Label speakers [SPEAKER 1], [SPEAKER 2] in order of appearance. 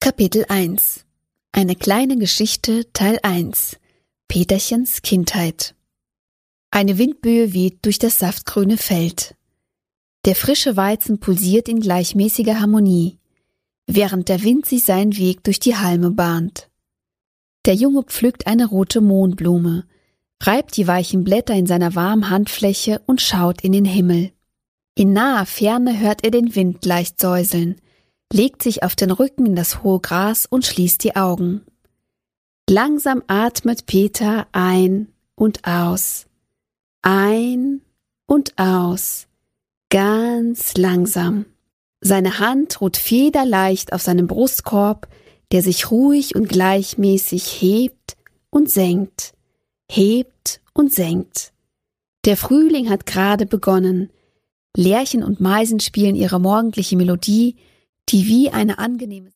[SPEAKER 1] Kapitel 1 Eine kleine Geschichte Teil 1 Peterchens Kindheit. Eine Windböe weht durch das saftgrüne Feld. Der frische Weizen pulsiert in gleichmäßiger Harmonie, während der Wind sich seinen Weg durch die Halme bahnt. Der Junge pflückt eine rote Mohnblume, reibt die weichen Blätter in seiner warmen Handfläche und schaut in den Himmel. In naher Ferne hört er den Wind leicht säuseln, legt sich auf den Rücken in das hohe Gras und schließt die Augen. Langsam atmet Peter ein und aus, ganz langsam. Seine Hand ruht federleicht auf seinem Brustkorb, der sich ruhig und gleichmäßig hebt und senkt. Der Frühling hat gerade begonnen. Lerchen und Meisen spielen ihre morgendliche Melodie, die wie eine angenehme